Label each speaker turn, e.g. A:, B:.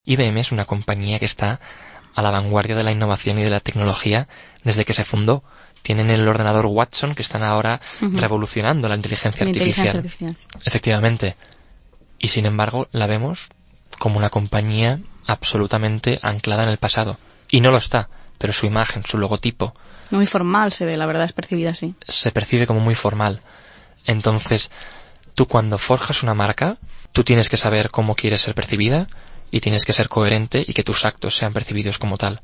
A: IBM es una compañía que está a la vanguardia de la innovación y de la tecnología desde que se fundó. Tienen el ordenador Watson, que están ahora revolucionando la inteligencia artificial. Efectivamente. Y sin embargo, la vemos como una compañía absolutamente anclada en el pasado. Y no lo está, pero su imagen, su logotipo...
B: Muy formal se ve, la verdad, es percibida así.
A: Se percibe como muy formal. Entonces, tú cuando forjas una marca, tú tienes que saber cómo quieres ser percibida y tienes que ser coherente y que tus actos sean percibidos como tal.